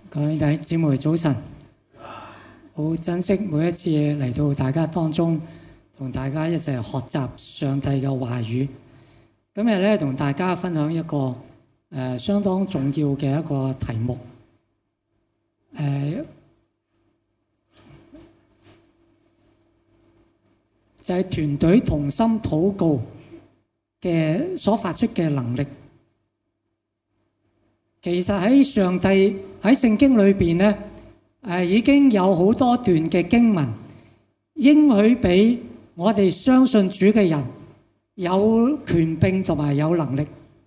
各位弟兄姊妹早晨，好珍惜每一次嚟到大家當中，同大家一齊學習上帝嘅話語。今日咧同大家分享一個相當重要嘅一個題目，就係團隊同心禱告嘅所發出嘅能力。其實喺上帝喺聖經裏邊咧，已經有好多段嘅經文應許俾我哋相信主嘅人有權柄同埋有能力。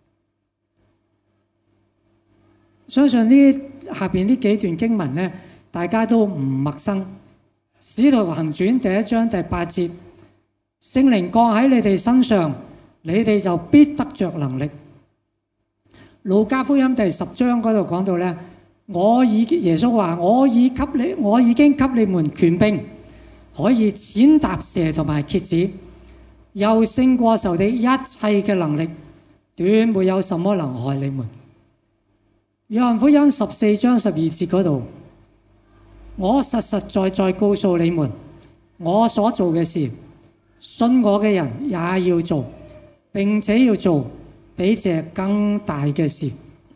相信下邊呢幾段經文咧，大家都唔陌生。使徒行傳第1章第8節，聖靈降喺你哋身上，你哋就必得着能力。路加福音第10章嗰度講到咧，耶穌話：我已經給你們權柄，可以踐踏蛇同埋蠍子，又勝過仇敵一切嘅能力，斷沒有什麼能害你們。約翰福音14章12節嗰度，我實實在在告訴你們，我所做嘅事，信我嘅人也要做，並且要做比這更大嘅事。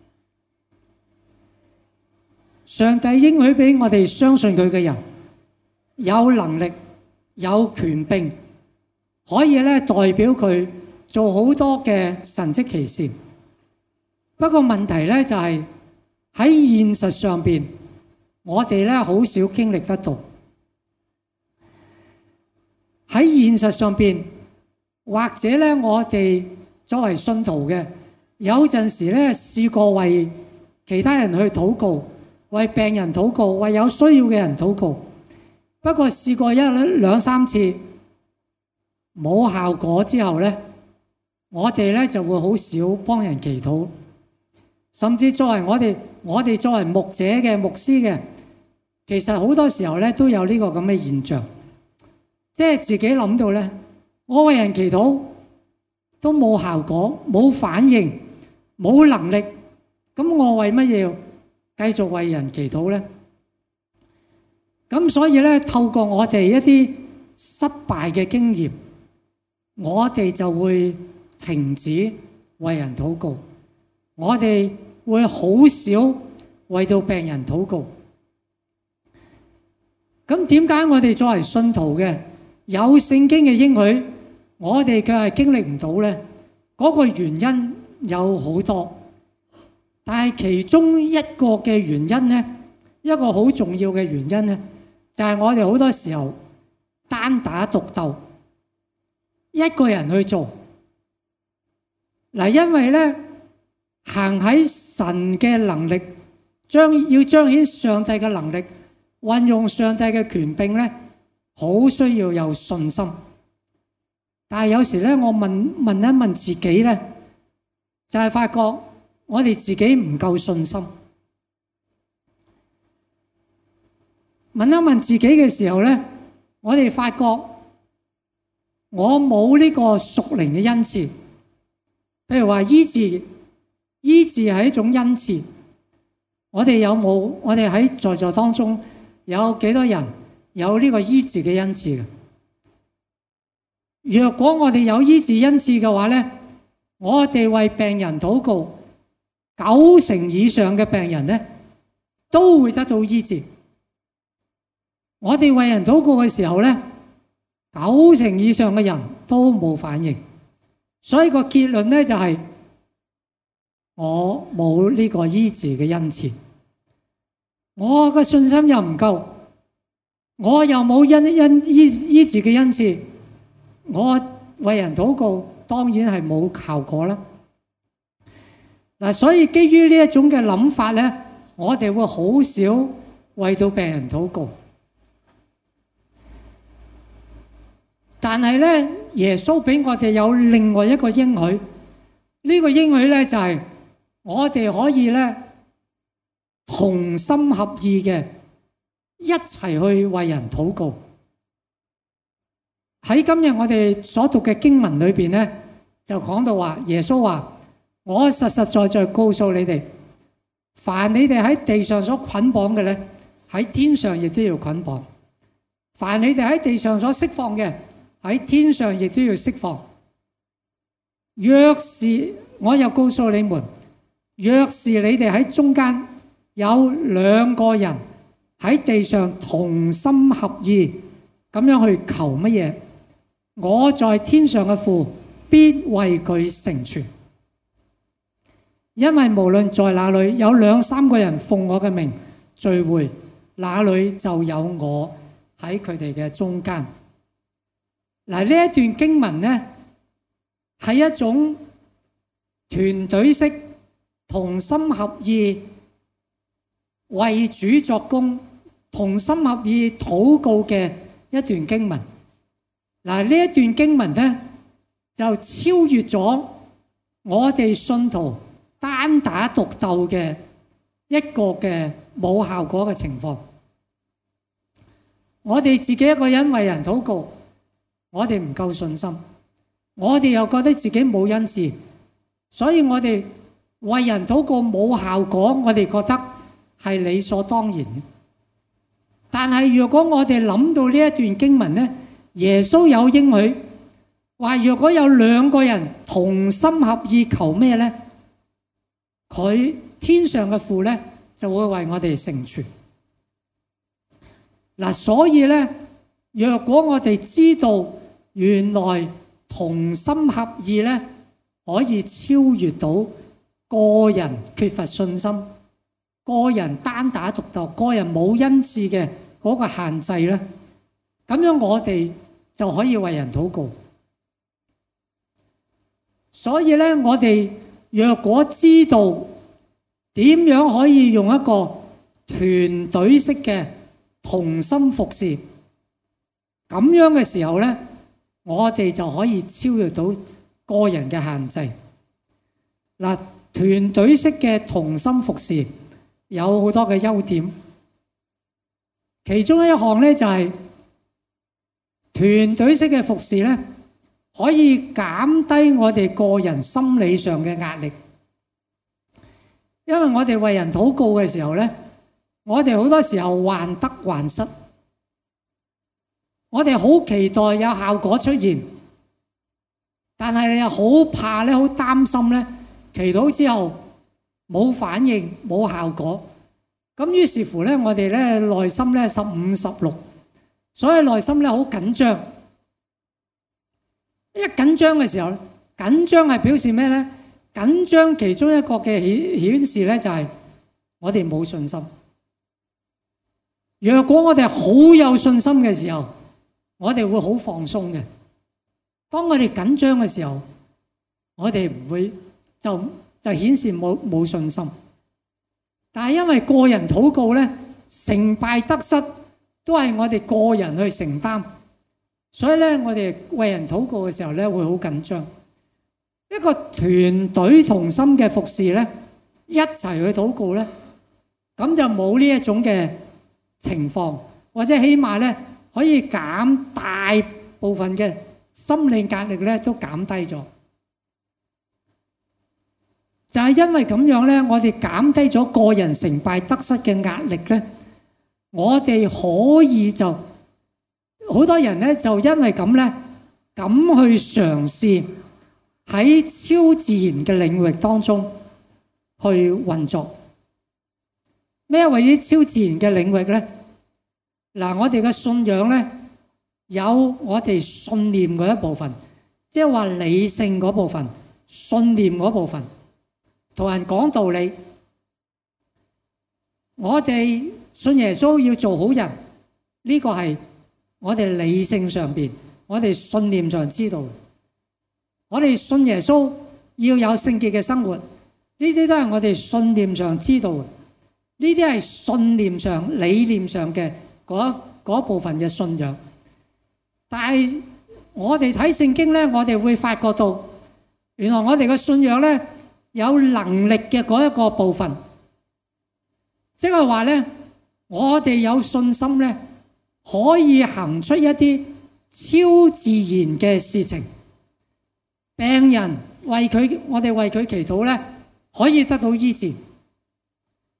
上帝應許俾我哋相信佢嘅人有能力、有權柄，可以咧代表佢做好多嘅神蹟奇事。不過問題咧就係喺現實上邊，我哋咧好少經歷得到。喺現實上邊，或者咧我哋作為信徒嘅，有陣時咧試過為其他人去禱告，為病人禱告，為有需要嘅人禱告。不過試過1、2、3次冇效果之後咧，我哋咧就會好少幫人祈禱。甚至作為我哋作為牧者嘅、牧師嘅，其實好多時候咧都有呢個咁嘅現象，即係自己諗到咧，我為人祈禱都冇效果、冇反應、冇能力，咁我為乜嘢要繼續為人祈禱呢？咁所以咧，透過我哋一啲失敗嘅經驗，我哋就會停止為人禱告，我哋會好少為到病人禱告。咁點解我哋作為信徒嘅有聖經嘅應許，我哋卻係經歷唔到呢？嗰個原因有好多，但係其中一個嘅原因呢，一個好重要嘅原因呢，就係我哋好多時候單打獨鬥，一個人去做。嗱，因為呢，行喺神嘅能力，要彰顯上帝嘅能力，運用上帝嘅權柄呢，好需要有信心。但係有時咧，我問一問自己咧，就係發覺我哋自己唔夠信心。問一問自己嘅時候咧，我哋發覺我冇呢個屬靈嘅恩賜。譬如話醫治係一種恩賜。我哋有冇？我哋喺在座當中有幾多人有呢個醫治嘅恩賜嘅？若果我哋有醫治恩賜嘅話咧，我哋為病人禱告，9成以上嘅病人咧都會得到醫治。我哋為人禱告嘅時候咧，9成以上嘅人都冇反應。所以個結論咧就係我冇呢個醫治嘅恩賜，我嘅信心又唔夠，我又冇醫治嘅恩賜。我為人禱告當然係冇效果啦。嗱，所以基於呢一種嘅諗法咧，我哋會好少為到病人禱告。但係咧，耶穌俾我哋有另外一個應許，呢個應許咧就係我哋可以咧同心合意嘅一齊去為人禱告。喺今日我哋所讀嘅經文裏邊咧，就講到話耶穌話：我實實在在告訴你哋， 凡你哋喺地上所捆綁嘅咧，喺天上亦都要捆綁；凡你哋喺地上所釋放嘅，喺天上亦都要釋放。若是我又告訴你們，若是你哋喺中間有兩個人喺地上同心合意咁樣去求乜嘢，我在天上嘅父必為佢成全。因為無論在哪裏有兩三個人奉我嘅名聚會，那裏就有我喺佢哋嘅中間。嗱，呢一段經文呢，係一種團隊式同心合意為主作工、同心合意禱告嘅一段經文。嗱，呢一段經文呢，就超越咗我哋信徒單打獨鬥嘅一個嘅冇效果嘅情況。我哋自己一個人為人禱告，我哋唔夠信心，我哋又覺得自己冇恩賜，所以我哋為人禱告冇效果，我哋覺得係理所當然嘅。但係如果我哋諗到呢一段經文呢，耶穌有應許話，若果有兩個人同心合意求咩呢？佢天上嘅父呢，就會為我哋成全。嗱，所以呢，若果我哋知道原來同心合意呢，可以超越到個人缺乏信心、個人單打獨鬥、個人冇恩賜嘅嗰個限制呢，咁樣我哋就可以為人禱告。所以呢，我哋若果知道點樣可以用一個團隊式嘅同心服侍，咁樣嘅時候呢，我哋就可以超越到個人嘅限制。嗱，團隊式嘅同心服侍有好多嘅優點，其中一項呢，就係團隊式嘅服侍呢，可以減低我哋個人心理上嘅壓力。因為我哋為人禱告嘅時候呢，我哋好多時候患得患失，我哋好期待有效果出現，但係你又好怕咧，好擔心咧，祈禱之後冇反應冇效果，咁於是乎咧，我哋咧內心咧15、16，所以內心咧好緊張。一緊張嘅時候，緊張係表示咩咧？緊張其中一個嘅顯示咧，就係我哋冇信心。若果我哋好有信心嘅時候，我哋會好放鬆嘅。當我哋緊張嘅時候，我哋唔會就顯示冇信心。但係因為個人禱告咧，成敗得失都係我哋個人去承擔，所以咧我哋為人禱告嘅時候咧會好緊張。一個團隊同心嘅服侍咧，一齊去禱告咧，咁就冇呢一種嘅情況，或者起碼咧可以減大部分嘅心理壓力咧都減低咗。就係因為咁樣咧，我哋減低咗個人成敗得失嘅壓力咧，我哋可以就好多人咧就因為咁咧，咁去嘗試喺超自然嘅領域當中去運作。咩為之超自然嘅領域咧？嗱，我哋嘅信仰咧有我哋信念嗰一部分，即係話理性嗰部分、信念嗰部分，同人講道理。我哋信耶穌要做好人，呢個係我哋理性上邊、我哋信念上知道。我哋信耶穌要有聖潔嘅生活，呢啲都係我哋信念上知道嘅。呢啲係信念上、理念上嘅嗰部分嘅信仰。但係我哋睇聖經咧，我哋會發覺到，原來我哋嘅信仰咧有能力嘅嗰一個部分，即係話咧，我哋有信心咧，可以行出一啲超自然嘅事情。病人我哋為佢祈禱咧，可以得到醫治。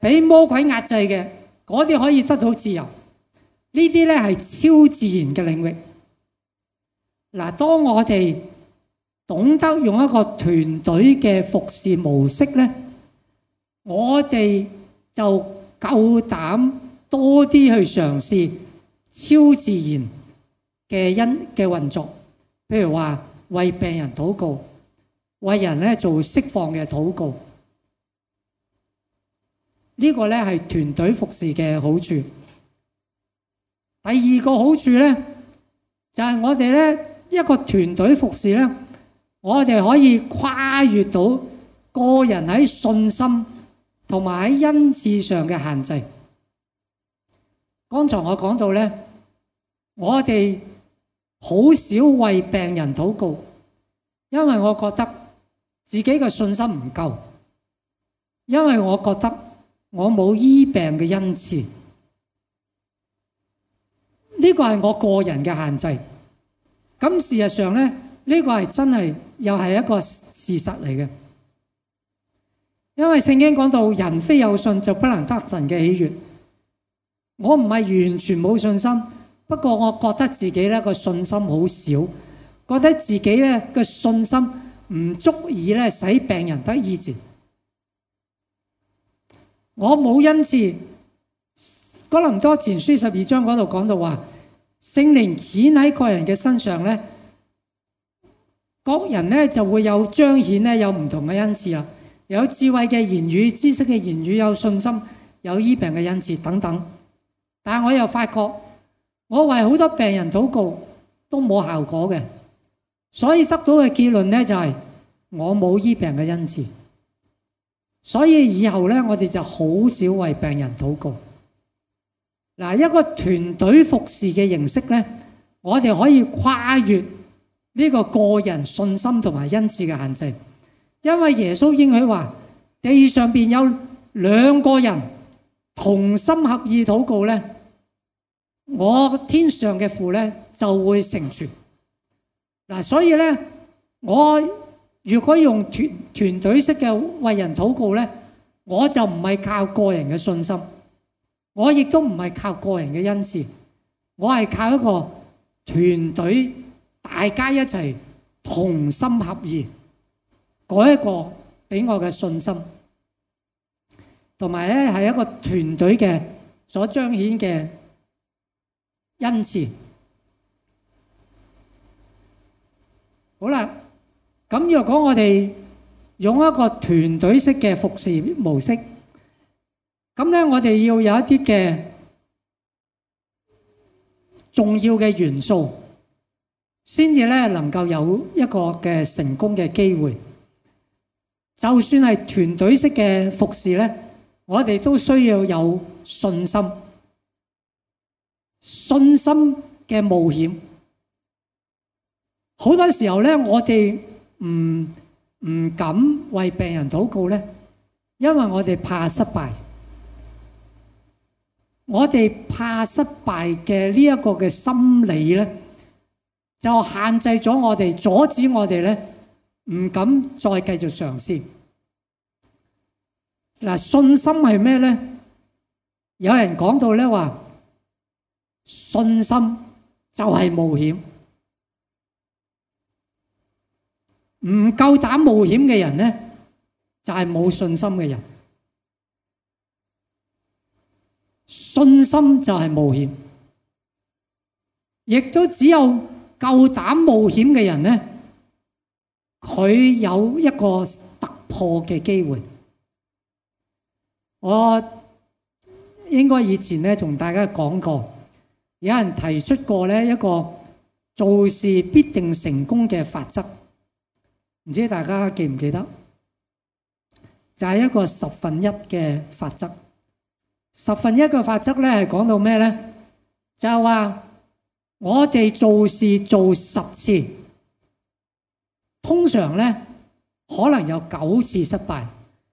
俾魔鬼壓制嘅，嗰啲可以得到自由。呢啲咧係超自然嘅領域。嗱，當我哋懂得用一個團隊嘅服侍模式咧，我哋就夠膽多啲去嘗試超自然嘅運作。譬如話為病人禱告，為人咧做釋放嘅禱告。呢個咧係團隊服侍嘅好處。第二個好處咧，就係我哋咧一個團隊服侍咧，我哋可以跨越到個人喺信心同埋喺恩賜上嘅限制。剛才我講到咧，我哋好少為病人禱告，因為我覺得自己嘅信心唔夠，因為我覺得我冇醫病嘅恩賜。呢個係我個人嘅限制。咁事實上咧，呢個係真係又係一個事實嚟嘅。因為聖經講到人非有信就不能得神嘅喜悅。我唔係完全冇信心，不過我覺得自己咧個信心好少，覺得自己咧個信心唔足以咧使病人得醫治。我冇恩賜。哥林多前書12章嗰度講到話，聖靈顯喺個人嘅身上咧，各人咧就會有彰顯咧有唔同嘅恩賜啦，有智慧嘅言語、知識嘅言語，有信心、有醫病嘅恩賜等等。但係我又發覺，我為好多病人禱告都冇效果嘅，所以得到嘅結論咧就係我冇醫病嘅恩賜。所以以後咧，我哋就好少為病人禱告。嗱，一個團隊服侍嘅形式咧，我哋可以跨越呢個個人信心同埋恩賜嘅限制，因為耶穌應許話，地上邊有兩個人同心合意禱告咧，我天上嘅父咧就會成全。嗱，所以咧，我如果用團隊式嘅為人禱告咧，我就唔係靠個人嘅信心。我亦都唔係靠個人嘅恩賜，我係靠一個團隊，大家一齊同心合意，嗰一個俾我嘅信心，同埋咧係一個團隊嘅所彰顯嘅恩賜。好啦，咁若果我哋用一個團隊式嘅服侍模式，咁咧，我哋要有一啲嘅重要嘅元素，先至咧能夠有一個嘅成功嘅機會。就算係團隊式嘅服侍咧，我哋都需要有信心，信心嘅冒險。好多時候咧，我哋唔敢為病人禱告咧，因為我哋怕失敗。我哋怕失敗嘅呢一個嘅心理咧，就限制咗我哋，阻止我哋咧唔敢再繼續嘗試。嗱，信心係咩咧？有人講到咧話，信心就係冒險。唔夠膽冒險嘅人咧，就係冇信心嘅人。信心就係冒險，亦都只有夠膽冒險嘅人咧，佢有一個突破嘅機會。我應該以前咧同大家講過，有人提出過咧一個做事必定成功嘅法則，唔知大家記唔記得？就係一個1/10嘅法則。1/10嘅法則咧係講到咩咧？就係話我哋做事做10次，通常咧可能有9次失敗，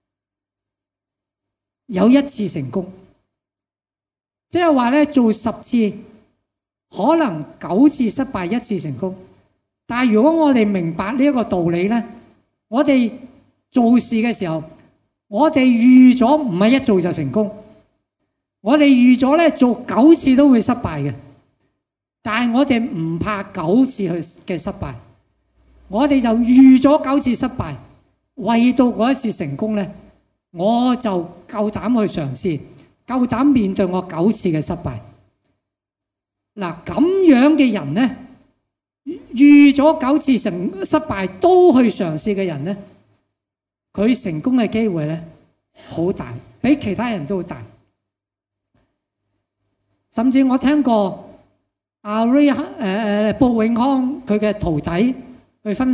有1次成功。即係話咧做10次，可能9次失敗，1次成功。但係如果我哋明白呢一個道理咧，我哋做事嘅時候我哋預咗唔係一做就成功，我哋預咗咧做9次都會失敗嘅，但係我哋唔怕9次嘅失敗，我哋就預咗9次失敗，為到嗰一次成功咧，我就夠膽去嘗試，夠膽面對我9次嘅失敗。嗱，咁樣嘅人咧，預咗9次失敗都去嘗試嘅人咧，佢成功嘅機會咧好大，比其他人都好大。甚至我聽過阿布永康佢嘅徒弟去分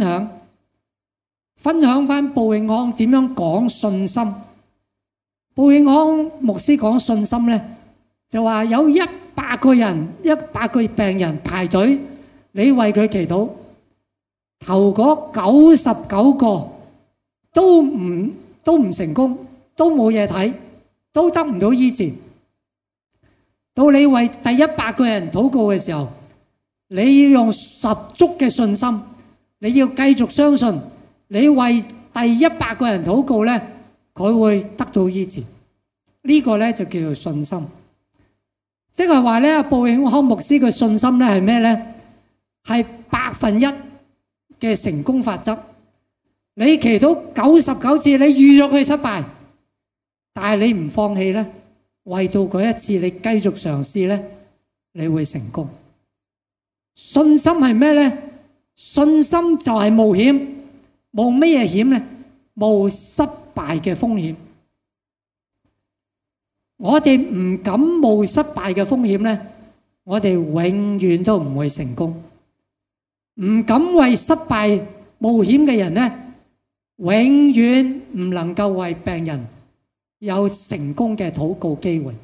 享翻布永康點樣講信心。布永康牧師講信心咧，就話有100個人，100個病人排隊，你為佢祈禱，頭嗰99個都唔成功，都冇嘢睇，都得唔到醫治。到你為第100個人禱告嘅時候，你要用十足嘅信心，你要繼續相信，你為第100個人禱告咧，佢會得到醫治。呢個咧就叫做信心。即係話咧，布永康牧師嘅信心咧係咩咧？係100%嘅成功法則。你祈禱99次，你預咗佢失敗，但係你唔放棄咧，為到嗰一次你繼續嘗試咧，你會成功。信心係咩咧？信心就係冒險，冒咩嘢險咧？冒失敗嘅風險。我哋唔敢冒失敗嘅風險咧，我哋永遠都唔會成功。唔敢為失敗冒險嘅人咧，永遠唔能夠為病人有成功嘅禱告機會。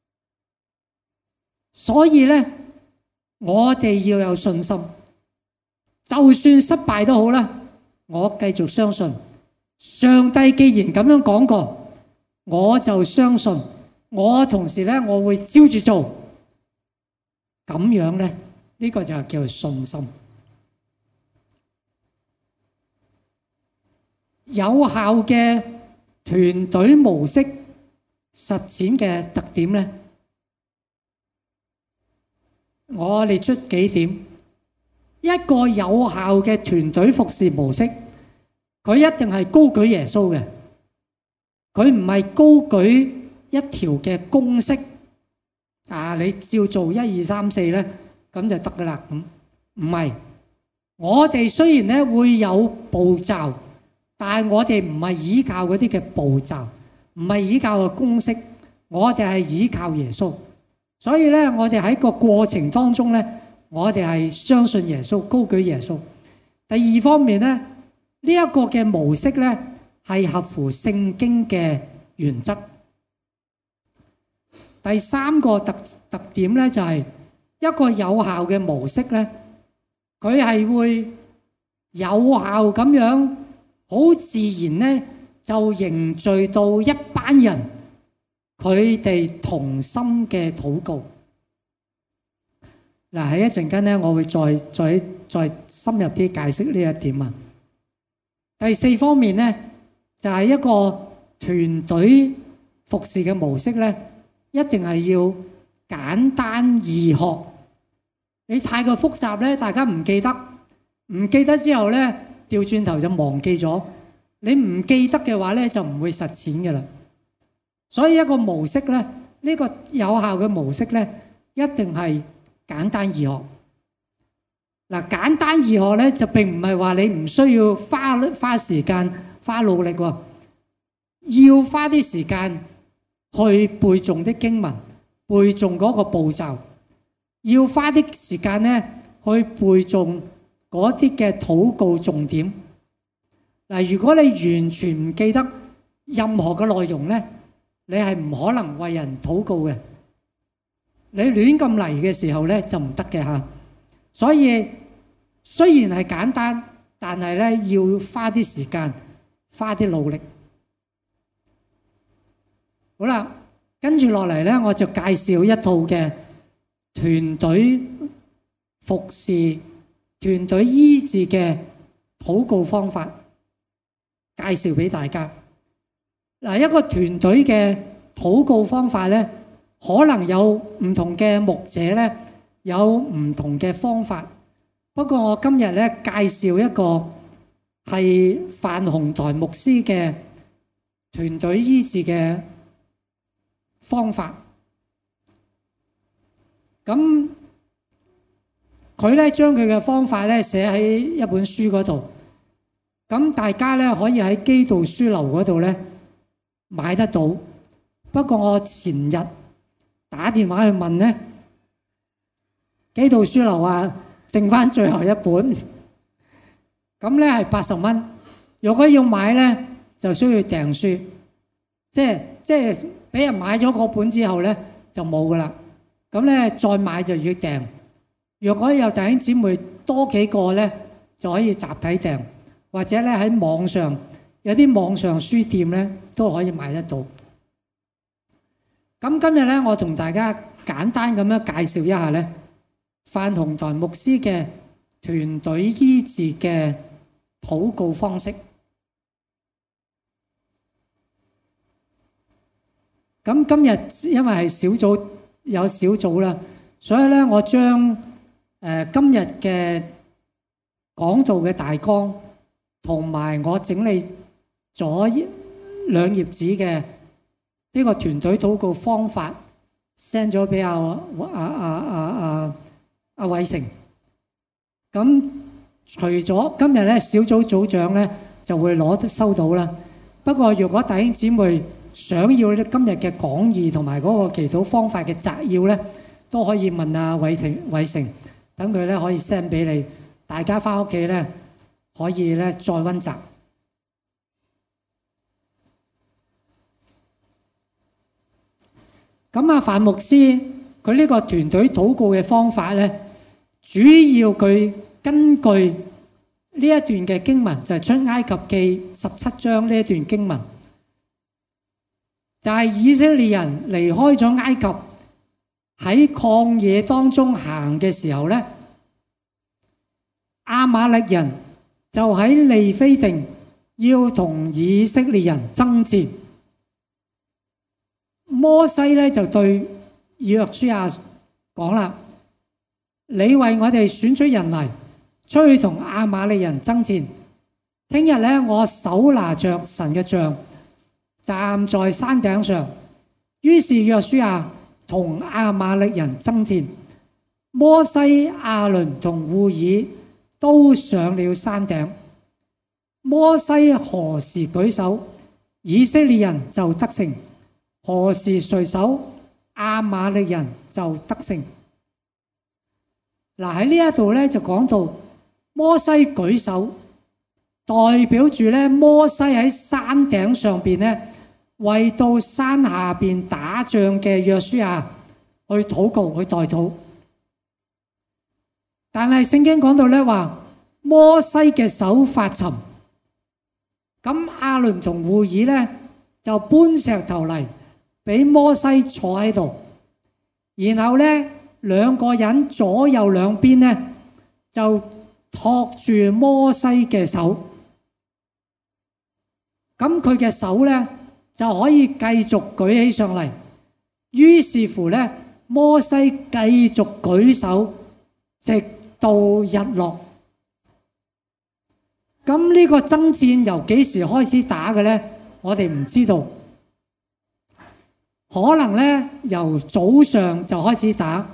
所以咧，我哋要有信心，就算失敗都好啦，我繼續相信上帝既然咁樣講過，我就相信。我同時咧，我會照住做，咁樣咧，呢個就叫做信心。有效嘅團隊模式實踐嘅特點咧，我列出幾點。一個有效嘅團隊服侍模式，佢一定係高舉耶穌嘅，佢唔係高舉一條嘅公式啊！你照做1、2、3、4咧，咁就得噶啦。咁唔係，我哋雖然咧會有步驟，但係我哋唔係依靠嗰啲嘅步驟，唔係依靠個公式，我哋係依靠耶穌。所以咧，我哋喺個過程當中咧，我哋係相信耶穌，高舉耶穌。第二方面咧，呢一個嘅模式咧係合乎聖經嘅原則。第3個特點咧，就係一個有效嘅模式咧，佢係會有效咁樣，好自然咧就凝聚到一班人佢哋同心嘅禱告。嗱，喺一陣間咧，我會再深入啲解釋呢一點啊。第4方面咧，就係一個團隊服侍嘅模式咧。一定係要簡單易學，你太過複雜咧，大家唔記得之後咧，調轉頭就忘記咗。你唔記得嘅話咧，就唔會實踐嘅啦。所以一個模式咧，呢個有效嘅模式咧，一定係簡單易學。嗱，簡單易學咧，就並唔係話你唔需要花時間、花努力喎，要花啲時間。去背誦啲經文，背誦嗰個步驟，要花啲時間咧去背誦嗰啲嘅禱告重點。嗱，如果你完全唔記得任何嘅內容咧，你係唔可能為人禱告嘅。你亂咁嚟嘅時候咧就唔得嘅嚇。所以雖然係簡單，但係咧要花啲時間，花啲努力。好啦，跟住落嚟咧，我就介紹一套嘅團隊服侍、團隊醫治嘅禱告方法，介紹俾大家。 嗱，一個團隊嘅禱告方法咧，可能有唔同嘅牧者咧，有唔同嘅方法。不過我今日咧介紹一個係范鴻台牧師嘅團隊醫治嘅方法。咁佢咧將佢嘅方法咧寫喺一本書嗰度。咁大家咧可以喺基道書樓嗰度咧買得到。不過我前日打電話去問咧，基道書樓話剩翻最後一本，咁咧係80蚊。如果要買咧，就需要訂書，即係俾人買咗嗰本之後咧就冇噶啦。咁咧再買就要訂。如果有弟兄姊妹多幾個咧，就可以集體訂，或者咧喺網上有啲網上書店咧都可以買得到。咁今日咧，我同大家簡單咁樣介紹一下咧，范鴻台牧師嘅團隊醫治嘅禱告方式。咁今日因為係小組有小組啦，所以咧我將今日嘅講道嘅大綱同埋我整理咗2頁紙嘅呢個團隊禱告方法 send 咗俾阿偉成。咁除咗今日咧小組組長咧就會收到啦。不過如果弟兄姊妹想要今日嘅講義同埋嗰個祈禱方法嘅摘要咧，都可以問阿偉成，等佢咧可以 send 俾你，大家翻屋企咧可以咧再溫習。咁范牧師佢呢個團隊禱告嘅方法咧，主要佢根據呢一段嘅經文，就係出埃及記17章呢一段經文，就係以色列人離開咗埃及，喺曠野當中行嘅時候咧，亞瑪力人就喺利非定要同以色列人爭戰。摩西咧就對約書亞講啦：你為我哋選出人嚟，出去同亞瑪力人爭戰。聽日咧，我手拿着神嘅杖，站在山頂上。於是約書亞同亞瑪力人爭戰。摩西、亞倫同戶珥都上了山頂。摩西何時舉手，以色列人就得勝；何時垂手，亞瑪力人就得勝。嗱，喺呢一度咧就講到摩西舉手，代表住咧摩西喺山頂上邊咧，為到山下邊打仗嘅約書亞去禱告，去代禱。但係聖經講到咧話，摩西嘅手發沉，咁亞倫同戶珥咧就搬石頭嚟俾摩西坐喺度，然後咧兩個人左右兩邊咧就托住摩西嘅手，咁佢嘅手咧就可以繼續舉起上嚟。於是乎咧，摩西繼續舉手，直到日落。咁呢個爭戰由幾時開始打嘅咧？我哋唔知道。可能咧由早上就開始打，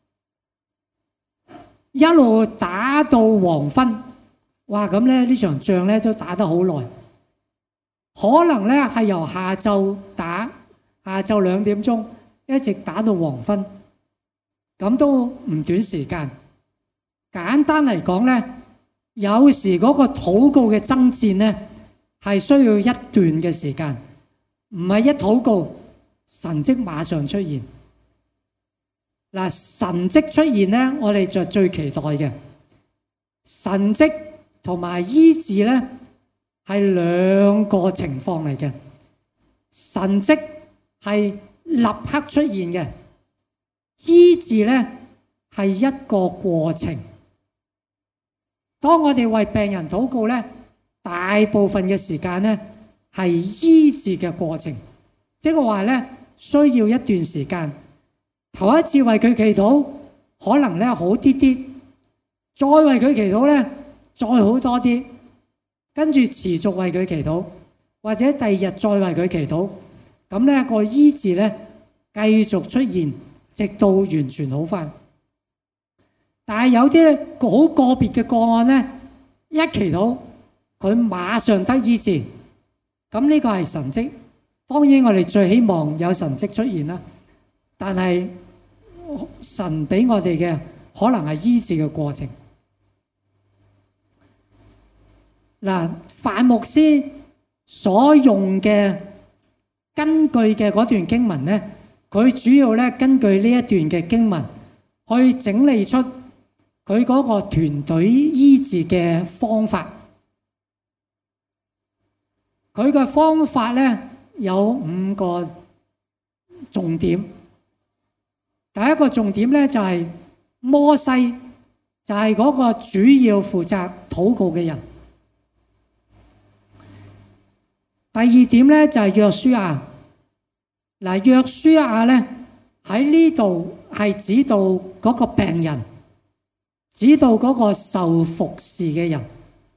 一路打到黃昏。哇！咁咧呢場仗咧都打得好耐。可能咧係由下晝打，下晝2點鐘一直打到黃昏，咁都唔短時間。簡單嚟講咧，有時嗰個禱告嘅爭戰咧係需要一段嘅時間，唔係一禱告神蹟馬上出現。嗱，神蹟出現咧，我哋就最期待嘅。神蹟同埋醫治咧係兩個情況嚟嘅。神蹟係立刻出現嘅，醫治咧係一個過程。當我哋為病人禱告咧，大部分嘅時間咧係醫治嘅過程，即係話咧需要一段時間。頭一次為佢祈禱，可能咧好啲啲，再為佢祈禱咧再好多啲，跟住持續為佢祈禱，或者第二日再為佢祈禱，咁咧個醫治咧繼續出現，直到完全好返。但係有啲好個別嘅個案咧，一祈禱佢馬上得醫治，咁呢個係神蹟。當然我哋最希望有神蹟出現啦，但係神俾我哋嘅可能係醫治嘅過程。嗱，范牧師所用嘅根據嘅嗰段經文咧，佢主要咧根據呢一段嘅經文去整理出佢嗰個團隊醫治嘅方法。佢嘅方法咧有5個重點。第一個重點咧就係摩西就係嗰個主要負責禱告嘅人。第二點咧就係約書亞。嗱，約書亞咧喺呢度係指到嗰個病人，指到嗰個受服侍嘅人。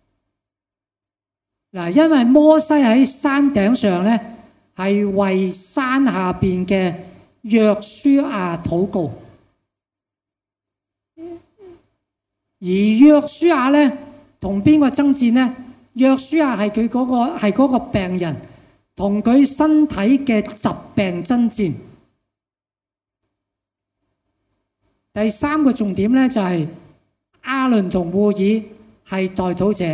嗱，因為摩西喺山頂上咧係為山下邊嘅約書亞禱告，而約書亞咧同邊個爭戰咧？約書亞係佢嗰個病人同佢身體嘅疾病爭戰。第三個重點咧就係亞倫同戶珥係代禱者，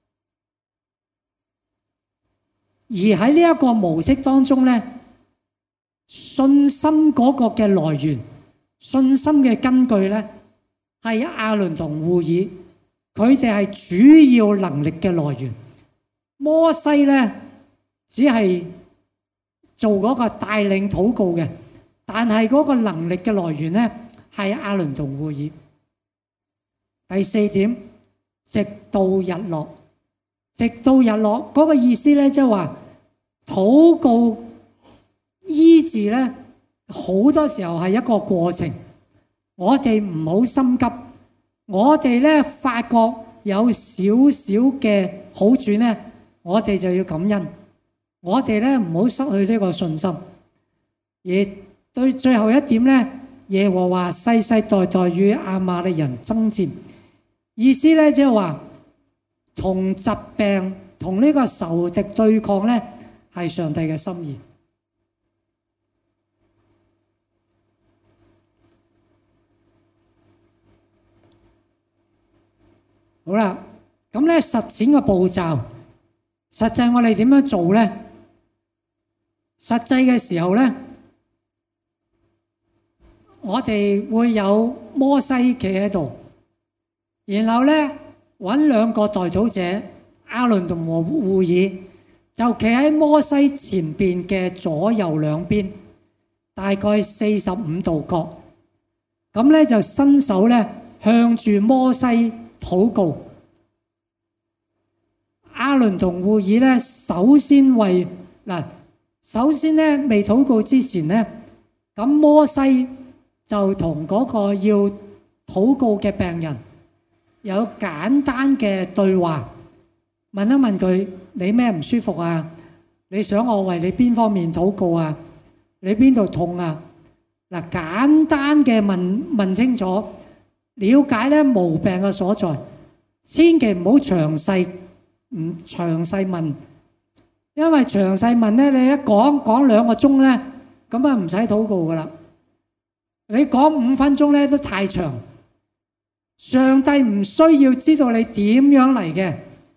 而喺呢一個模式當中咧，信心嗰個嘅來源、信心嘅根據咧係亞倫同戶珥，佢哋係主要能力嘅來源。摩西咧只係做嗰個帶領禱告嘅，但係嗰個能力嘅來源咧係亞倫同戶珥。第四點，直到日落，直到日落嗰個意思咧，即係話禱告醫治咧，好多時候係一個過程。我哋唔好心急，我哋咧發覺有少少嘅好轉咧，我哋就要感恩。我哋咧唔好失去呢個信心。而對最後一點咧，耶和華世世代代與亞瑪力人爭戰，意思咧即係話同疾病同呢個仇敵對抗咧係上帝嘅心意。好啦，咁咧實踐嘅步驟，實際我哋點樣做咧？實際嘅時候咧，我哋會有摩西企喺度，然後咧揾2個代禱者亞倫同戶珥，就企喺摩西前邊嘅左右兩邊，大概45度角。咁咧就伸手咧向住摩西禱告。亞倫同戶珥咧，首先咧未禱告之前咧，咁摩西就同嗰個要禱告嘅病人有簡單嘅對話，問一問佢：你咩唔舒服啊？你想我為你邊方面禱告啊？你邊度痛啊？嗱，簡單嘅問清楚，了解咧毛病嘅所在，千祈唔好詳細問，因為詳細問咧，你一講2個鐘咧，咁啊唔使禱告噶啦。你講5分鐘咧都太長，上帝唔需要知道你點樣嚟嘅，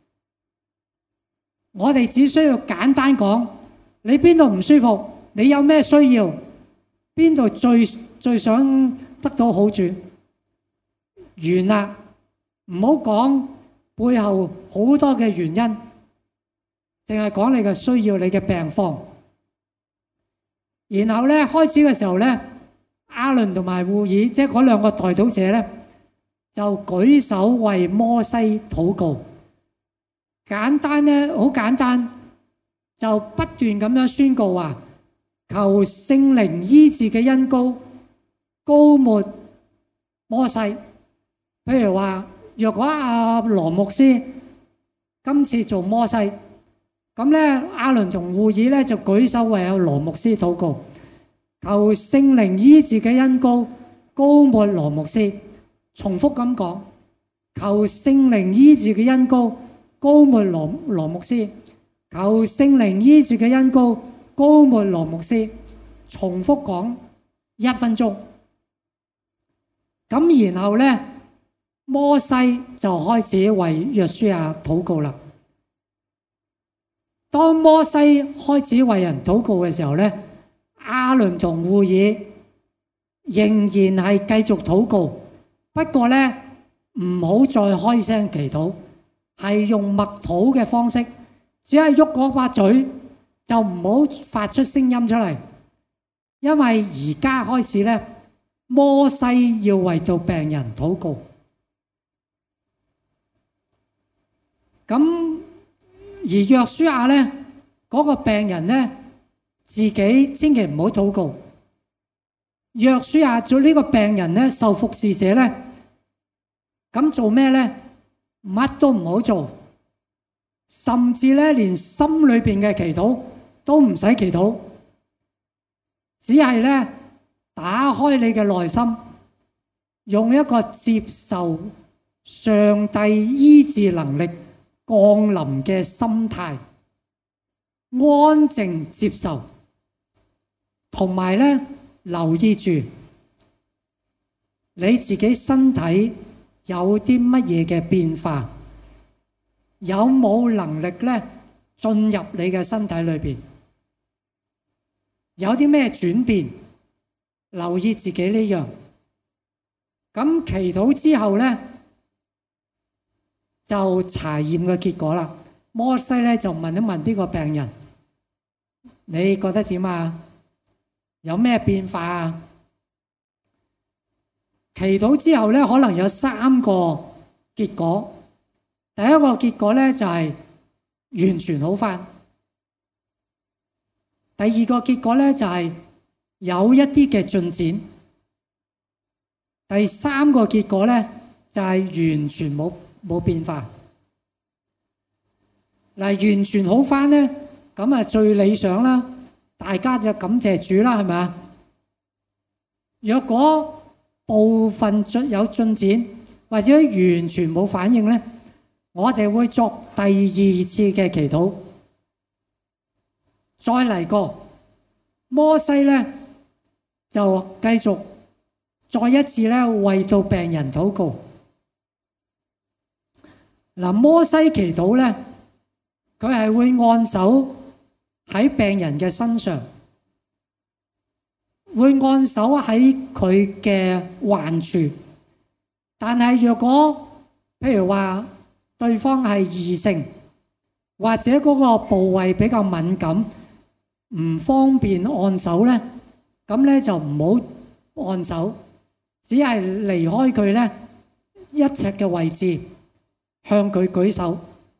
我哋只需要簡單講，你邊度唔舒服，你有咩需要，邊度最想得到好處，完啦，唔好講背後好多嘅原因，淨係講你嘅需要，你嘅病況。然後咧開始嘅時候咧，亞倫同埋戶珥，即係嗰2個代禱者咧，就舉手為摩西禱告。簡單咧，好簡單， 就不斷咁樣宣告話，求聖靈醫治嘅恩膏膏抹摩西。譬如話，若果阿羅牧師今次做摩西，咁咧亞倫同戶珥咧就舉手為阿羅牧師禱告，求聖靈醫治嘅恩膏膏抹羅牧師。重複咁講，求聖靈醫治嘅恩膏膏抹羅牧師，求聖靈醫治嘅恩膏膏抹羅牧師。重複講1分鐘。咁然後咧，摩西就開始為約書亞禱告啦。當摩西開始為人禱告嘅時候咧，亞倫同戶珥仍然係繼續禱告，不過咧唔好再開聲祈禱，係用默禱嘅方式，只係喐嗰把嘴，就唔好發出聲音出嚟。因為而家開始咧，摩西要為到病人禱告。咁而約書亞咧，嗰個病人咧，自己千祈唔好禱告。約書亞做呢個病人咧，受服侍者咧，咁做咩咧？乜都唔好做，甚至咧連心裏邊嘅祈禱都唔使祈禱，只係咧打開你嘅內心，用一個接受上帝醫治能力降臨嘅心態，安靜接受，同埋咧留意住你自己身體有啲乜嘢嘅變化，有冇能力咧進入你嘅身體裏邊，有啲咩轉變，留意自己呢樣。咁祈禱之後咧，就查驗嘅結果啦。摩西咧就問一問呢個病人，你覺得點啊？有咩變化啊？祈禱之後咧，可能有3個結果。第一個結果咧就係完全好返。第二個結果咧就係有一啲嘅進展。第3個結果咧就係完全冇變化。嗱，完全好返咧，咁啊最理想啦，大家就感謝主啦，係咪啊？若果部分有進展，或者完全冇反應咧，我哋會作第2次嘅祈禱，再嚟過。摩西咧就繼續再一次咧為到病人禱告。嗱，摩西祈禱咧，佢係會按手喺病人嘅身上，會按手喺佢嘅患處。但係若果譬如話對方係異性，或者嗰個部位比較敏感，唔方便按手咧，咁咧就唔好按手，只係離開佢咧1尺嘅位置，向佢舉手。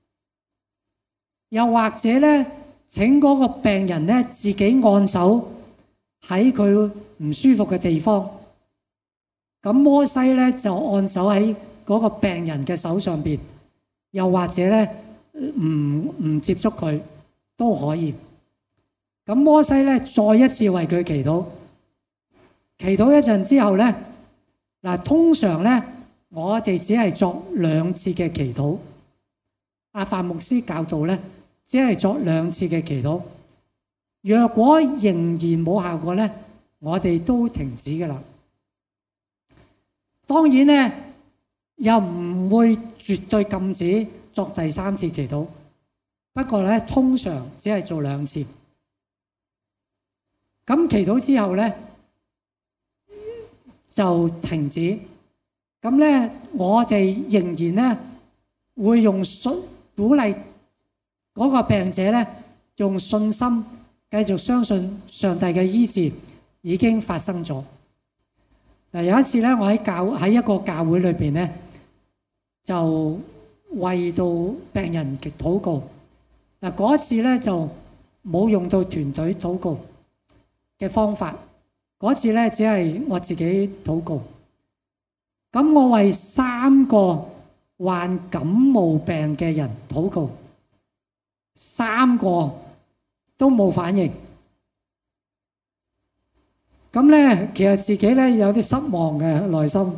又或者咧，請嗰個病人咧自己按手喺佢唔舒服嘅地方。咁摩西咧就按手喺嗰個病人嘅手上邊，又或者咧唔接觸佢都可以。咁摩西咧再一次為佢祈禱，祈禱一陣之後咧，嗱，通常咧我哋只係作2次嘅祈禱。阿范牧師教導咧，只係作2次嘅祈禱。若果仍然冇效果咧，我哋都停止㗎喇。當然咧，又唔會絕對禁止作第3次祈禱。不過咧，通常只係做2次。咁祈禱之後咧，就停止。咁咧，我哋仍然咧會用鼓勵嗰個病者咧，用信心繼續相信上帝嘅醫治已經發生咗。嗱，有一次咧，我喺一個教會裏邊咧，就為到病人禱告。嗱，嗰一次咧就冇用到團隊禱告嘅方法。嗰次咧只係我自己禱告。咁我為3個患感冒病嘅人禱告，3個都冇反應。咁咧，其實自己咧有啲失望嘅內心。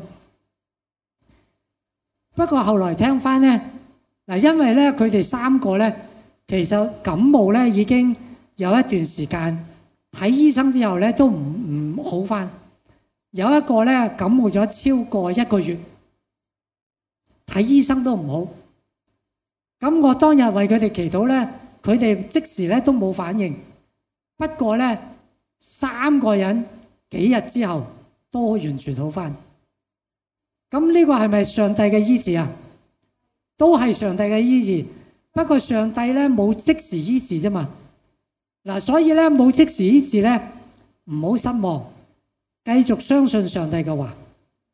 不過後來聽翻咧，嗱，因為咧佢哋3個咧，其實感冒咧已經有一段時間，睇醫生之後咧都唔好翻。有一個咧感冒咗超過1個月，睇醫生都唔好。咁我當日為佢哋祈禱咧，佢哋即時咧都冇反應。不過咧3個人幾日之後都完全好翻。咁呢個係咪上帝嘅醫治啊？都係上帝嘅醫治。不過上帝咧冇即時醫治啫嘛。嗱，所以咧冇即時醫治咧，唔好失望，繼續相信上帝嘅話。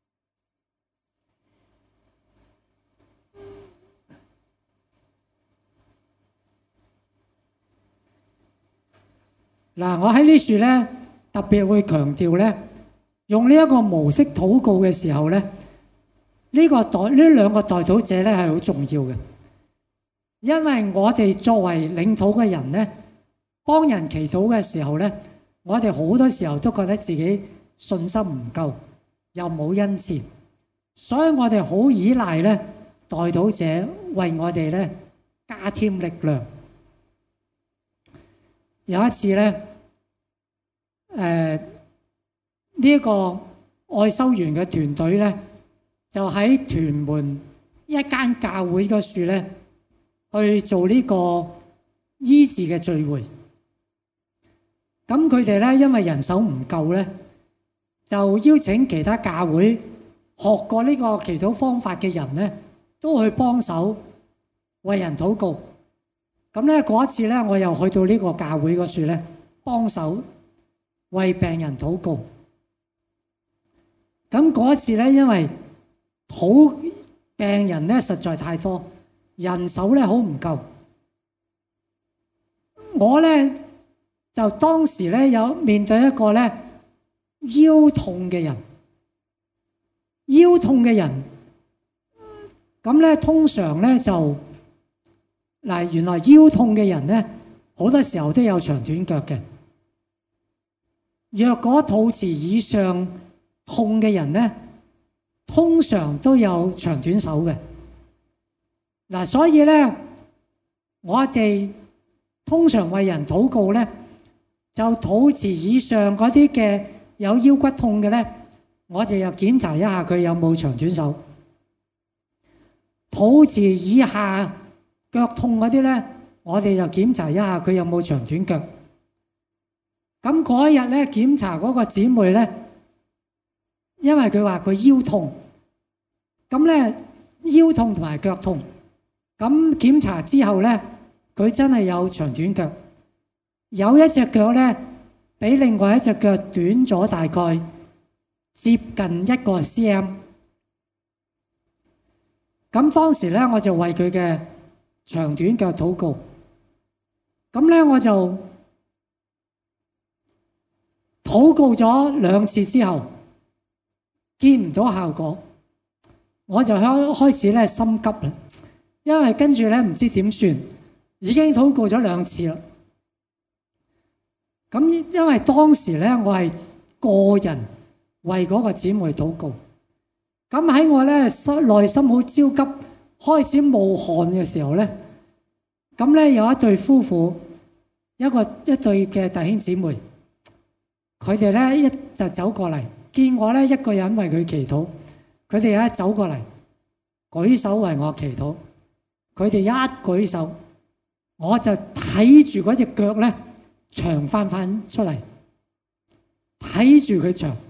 嗱，我喺呢處咧特別會強調咧，用呢一個模式禱告嘅時候咧，呢兩個代禱者咧係好重要嘅，因為我哋作為領禱嘅人咧，幫人祈禱嘅時候咧，我哋好多時候都覺得自己信心唔夠，又冇恩賜，所以我哋好依賴咧代禱者為我哋咧加添力量。有一次咧，呢一個愛修園嘅團隊咧，就喺屯門一間教會嗰處咧去做呢個醫治嘅聚會。咁佢哋咧因為人手唔夠咧，就邀請其他教會學過呢個祈禱方法嘅人咧，都去幫手為人禱告。咁咧嗰一次咧，我又去到呢個教會嗰處咧，幫手為病人禱告。咁嗰一次咧，因為禱病人咧實在太多，人手咧好唔夠。我咧就當時咧有面對一個咧腰痛嘅人，咁咧通常咧就嗱，原來腰痛嘅人咧好多時候都有長短腳嘅。若果肚臍以上痛嘅人咧，通常都有長短手嘅。嗱，所以咧我哋通常為人禱告咧，就肚臍以上嗰啲嘅有腰骨痛嘅咧，我哋又檢查一下佢有冇長短手。肚臍以下腳痛嗰啲咧，我哋就檢查一下佢有冇長短腳。咁嗰一日咧檢查嗰個姊妹咧，因為佢話佢腰痛，咁咧腰痛同埋腳痛，咁檢查之後咧，佢真係有長短腳，有一隻腳咧比另外一隻腳短咗大概接近1個 cm。咁當時咧我就為佢嘅長短腳禱告，咁咧我就禱告咗2次之後，見唔到效果，我就開始咧心急啦，因為跟住咧唔知點算，已經禱告咗2次啦。咁因為當時咧我係個人為嗰個姊妹禱告，咁喺我咧內心好焦急，開始冒汗嘅時候咧，咁咧有一對夫婦，一對嘅弟兄姊妹，佢哋咧一就走過嚟，見我咧一個人為佢祈禱，佢哋一走過嚟，舉手為我祈禱。佢哋一舉手，我就睇住嗰隻腳咧長翻出嚟，睇住佢長。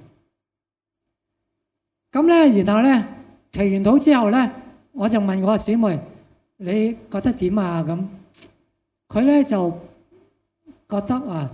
咁咧，然後咧祈完禱之後咧，我就問我個姊妹：你覺得點啊？咁佢咧就覺得啊，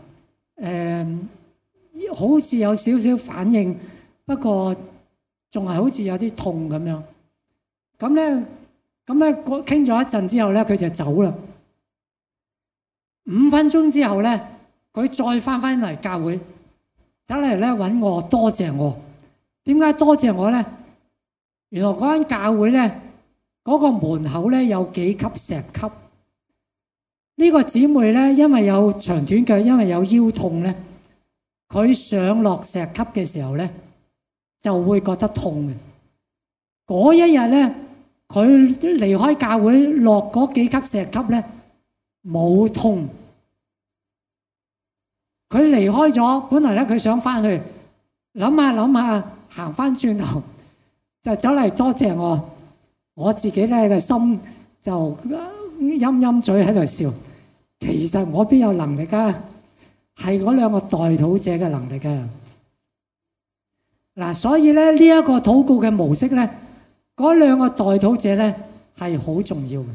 好似有少少反應，不過仲係好似有啲痛咁樣。咁咧傾咗一陣之後咧，佢就走啦。 5分鐘之後咧，佢再翻嚟教會，走嚟咧揾我多謝我。點解多謝我咧？原來嗰間教會咧，嗰個門口咧有幾級石級。呢個姊妹咧，因為有長短腳，因為有腰痛咧，佢上落石級嘅時候咧，就會覺得痛嘅。嗰一日咧，佢離開教會落嗰幾級石級咧，冇痛。佢離開咗，本來咧佢想翻去諗下，行翻轉頭就走嚟多謝我。我自己咧個心就陰嘴喺度笑。其實我邊有能力啊？係嗰兩個代禱者嘅能力啊！嗱，所以咧呢一個禱告嘅模式咧，嗰兩個代禱者咧係好重要嘅。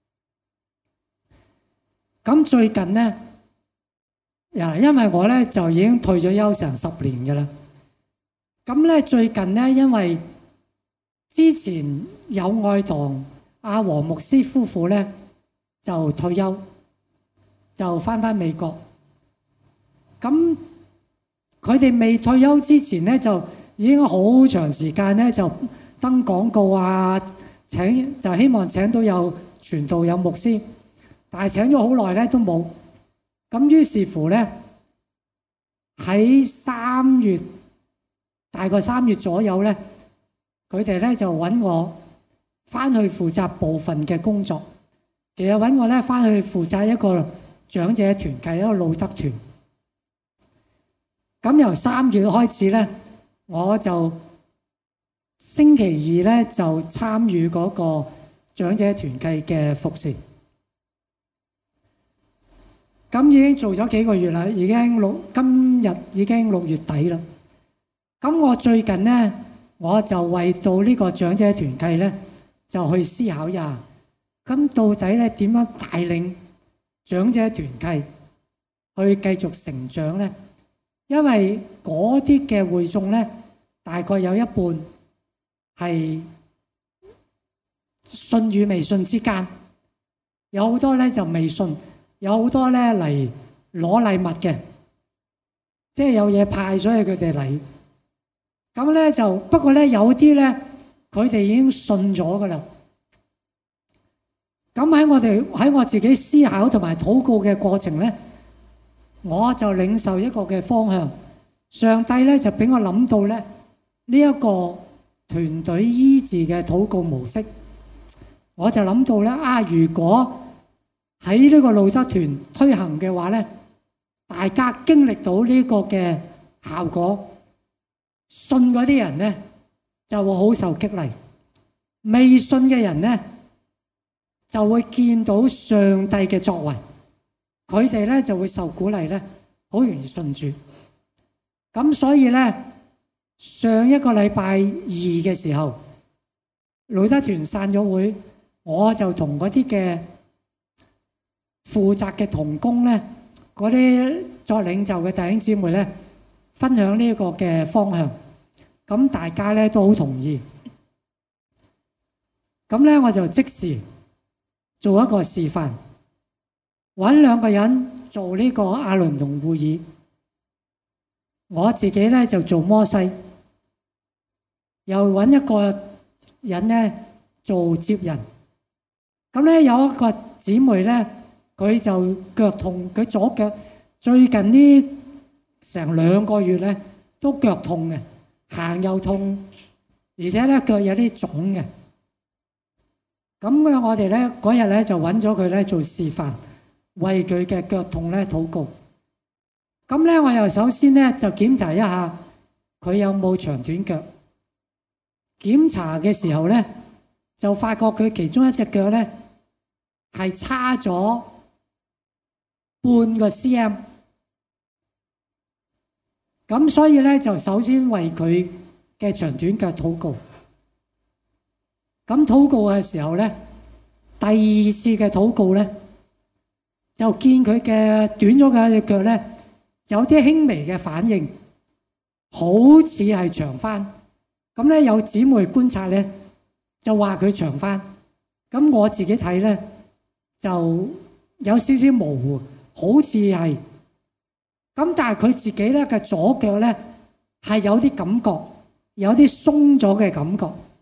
咁最近咧，因為我咧就已經退咗休成10年嘅啦。咁咧最近咧，因為之前有愛堂阿和牧師夫婦咧就退休，就翻美國。咁佢哋未退休之前咧，就已經好長時間咧就登廣告啊，就希望請到有傳道有牧師，但係請咗好耐咧都冇。咁於是乎咧，喺大概3月左右咧，佢哋咧就揾我翻去負責部分嘅工作。其實揾我咧翻去負責一個長者團契，一個路德團。咁由3月開始咧，我就星期2咧就參與嗰個長者團契嘅服侍。咁已經做咗幾個月啦，今日已經6月底啦。咁我最近咧，我就為到呢個長者團契咧，就去思考一下，咁到底咧點樣帶領長者團契去繼續成長咧？因為嗰啲嘅會眾咧，大概有一半係信與未信之間，有好多咧就未信，有好多咧嚟攞禮物嘅，即係有嘢派，所以佢哋嚟。咁咧就不過咧有啲咧，佢哋已經信咗噶啦。咁喺我自己思考同埋禱告嘅過程咧，我就領受一個嘅方向。上帝咧就俾我諗到咧呢一個團隊醫治嘅禱告模式，我就諗到咧如果喺呢個路德團推行嘅話咧，大家經歷到呢個嘅效果，信嗰啲人咧就會好受激勵，未信嘅人咧就會見到上帝嘅作為，佢哋咧就會受鼓勵咧，好容易信主。咁所以咧，上一個禮拜2嘅時候，路德團散咗會，我就同嗰啲嘅負責嘅同工咧，嗰啲作領袖嘅弟兄姊妹咧，分享呢個嘅方向。咁大家咧都好同意。咁咧我就即時做一個示範，揾2個人做呢個亞倫同戶珥，我自己咧就做摩西，又揾一個人咧做接人。咁咧有一個姊妹咧，佢就腳痛，佢左腳最近呢成2個月咧都腳痛嘅，行又痛，而且咧腳有啲腫嘅。咁我哋咧嗰日咧就揾咗佢咧做示範，為佢嘅腳痛咧禱告。咁咧我又首先咧就檢查一下佢有冇長短腳。檢查嘅時候咧就發覺佢其中一隻腳咧係差咗半個 cm。咁所以咧就首先為佢嘅長短腳禱告。咁禱告嘅時候咧，第2次嘅禱告咧，就見佢嘅短咗嘅隻腳咧，有啲輕微嘅反應，好似係長翻。咁咧有姊妹觀察咧，就話佢長翻。咁我自己睇咧，就有少少模糊， 好似係咁，但係佢自己咧嘅左腳咧係有啲感覺，有啲鬆咗嘅感覺。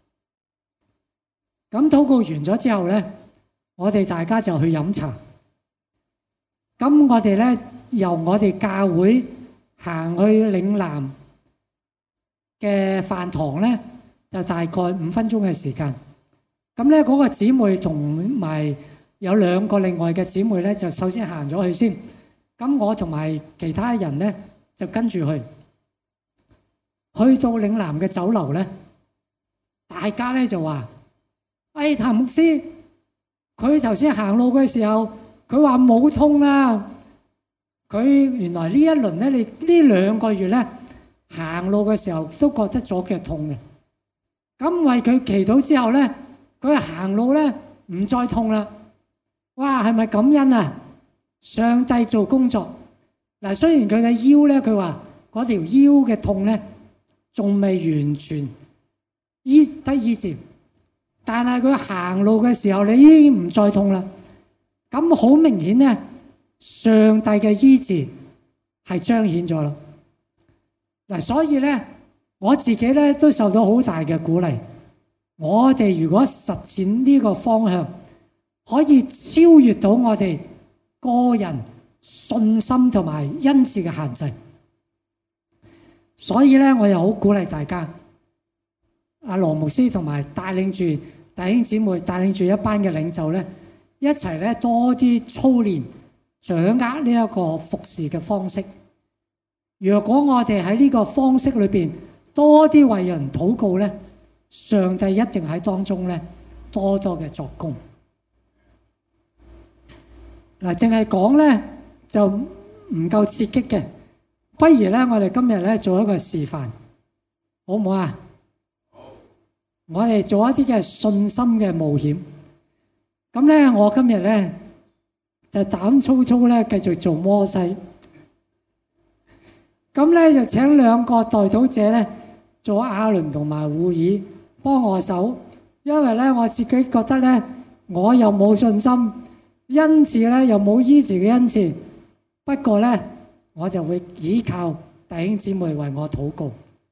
咁禱告完咗之後咧，我哋大家就去飲茶。咁我哋咧由我哋教會行去嶺南嘅飯堂咧，就大概5分鐘嘅時間。咁咧嗰個姊妹同埋有2個另外嘅姊妹咧，就首先行咗去先。咁我同埋其他人咧就跟住去。去到嶺南嘅酒樓咧，大家咧就話：譚牧師，佢頭先行路嘅時候，佢話冇痛啊！佢原來呢一輪咧，你呢2個月咧行路嘅時候都覺得左腳痛嘅。咁為佢祈禱之後咧，佢行路咧唔再痛啦。哇，係咪感恩啊？上帝做工作嗱，雖然佢嘅腰咧，佢話嗰條腰嘅痛咧仲未完全得醫治，但係佢行路嘅時候，你已經唔再痛啦。咁好明顯咧，上帝嘅醫治係彰顯咗啦。嗱，所以咧我自己咧都受到好大嘅鼓勵。我哋如果實踐呢個方向，可以超越到我哋個人信心同埋恩賜嘅限制。所以咧，我又好鼓勵大家，阿羅牧師同埋帶領住弟兄姊妹，帶領住一班嘅領袖咧，一齊咧多啲操練，掌握呢一個服侍嘅方式。如果我哋喺呢個方式裏邊多啲為人禱告咧，上帝一定喺當中咧多多嘅作工。嗱，淨係講咧就唔夠刺激嘅，不如咧我哋今日咧做一個示範，好唔好啊？好。我哋做一啲嘅信心嘅冒險。咁咧，我今日咧就膽粗粗咧繼續做摩西。咁咧就請2個代禱者咧做亞倫同埋戶珥幫我手，因為咧我自己覺得咧我又冇信心，恩賜咧又冇醫治嘅恩賜，不過咧我就會倚靠弟兄姊妹為我禱告。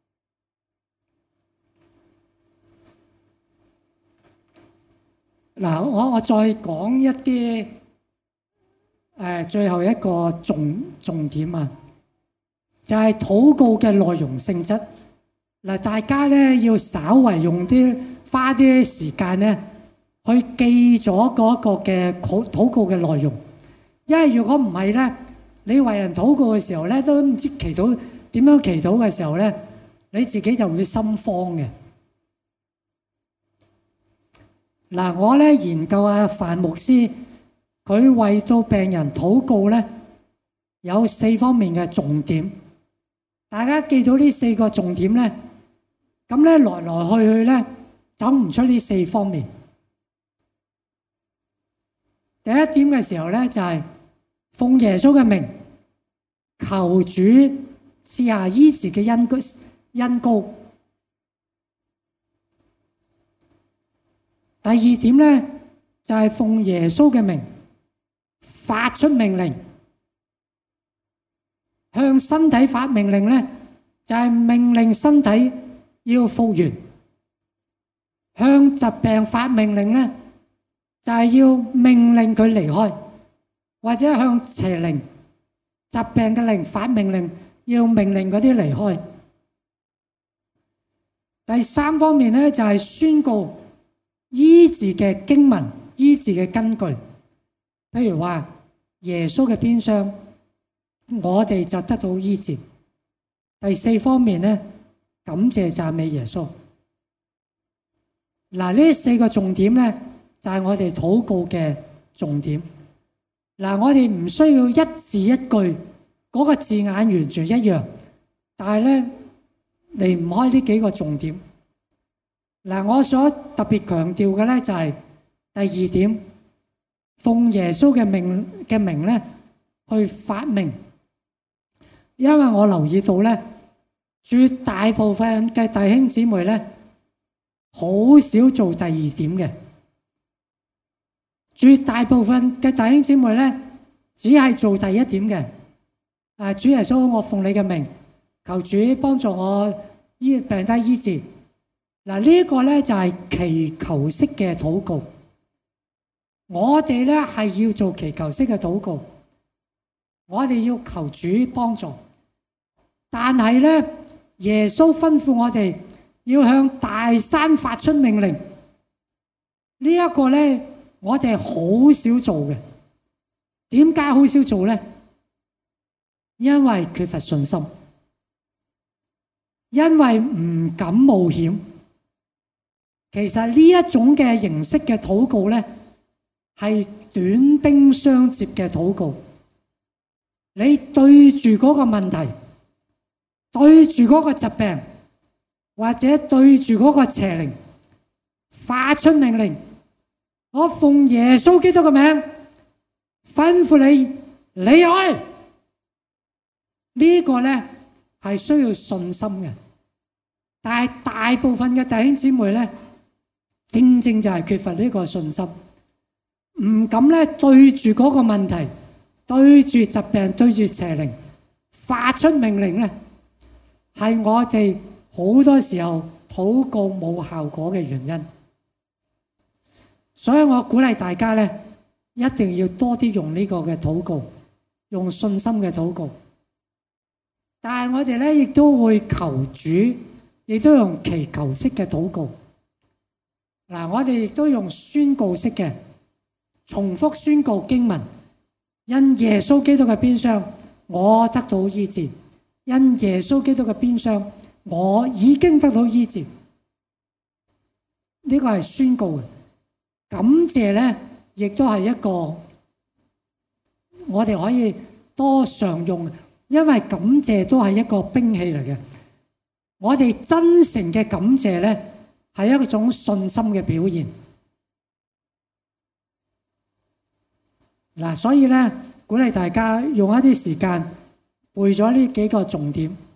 嗱，我再講一啲最後一個重點啊，就係禱告嘅內容性質。嗱，大家咧要稍為花啲時間咧去記咗嗰個嘅禱告嘅內容，因為如果唔係咧，你為人禱告嘅時候咧都唔知點樣祈禱嘅時候咧，你自己就會心慌嘅。嗱，我咧研究阿范牧師，佢為到病人禱告咧有4方面嘅重點，大家記到呢4個重點咧，咁咧來來去去咧走唔出呢4方面。第一點嘅時候咧就係奉耶穌嘅名，求主賜下醫治嘅恩膏。第二點咧就係奉耶穌嘅名發出命令，向身體發命令咧就係命令身體要復原，向疾病發命令咧就係要命令佢離開，或者向邪靈、疾病嘅靈發命令，要命令嗰啲離開。第三方面咧就係宣告醫治嘅經文、醫治嘅根據，譬如話耶穌嘅鞭傷，我哋就得到醫治。第4方面咧，感謝讚美耶穌。嗱，呢4個重點咧就係我哋禱告嘅重點。嗱，我哋唔需要一字一句嗰個字眼完全一樣，但係咧離唔開呢幾個重點。嗱，我所特別強調嘅咧就係第2點，奉耶穌嘅名咧去發命，因為我留意到咧，絕大部分嘅弟兄姊妹咧好少做第2點嘅，絕大部分嘅弟兄姊妹咧只係做第一點嘅。主耶穌，我奉你嘅名，求主幫助我病得醫治。嗱，呢一個咧就係祈求式嘅禱告。我哋咧係要做祈求式嘅禱告，我哋要求主幫助。但係咧，耶穌吩咐我哋要向大山發出命令。呢一個咧，我哋好少做嘅。點解好少做咧？因為缺乏信心，因為唔敢冒險。其實呢一種嘅形式嘅禱告咧，係短兵相接嘅禱告。你對住嗰個問題，對住嗰個疾病，或者對住嗰個邪靈，發出命令，我奉耶穌基督嘅名吩咐你離開。呢個咧係需要信心嘅，但係大部分嘅弟兄姊妹咧，正正就係缺乏呢個信心，唔敢咧對住嗰個問題，對住疾病，對住邪靈發出命令咧，係我哋好多時候禱告冇效果嘅原因。所以我鼓勵大家咧，一定要多啲用呢個嘅禱告，用信心嘅禱告。但係我哋咧亦都會求主，亦都用祈求式嘅禱告。嗱，我哋亦都用宣告式嘅，重複宣告經文。因耶穌基督嘅鞭傷，我得到醫治；因耶穌基督嘅鞭傷，我已經得到醫治。呢個係宣告嘅。感謝咧，亦都係一個我哋可以多常用，因為感謝都係一個兵器嚟嘅。我哋真誠嘅感謝咧，係一種信心嘅表現。嗱，所以咧，鼓勵大家用一啲時間背咗呢幾個重點。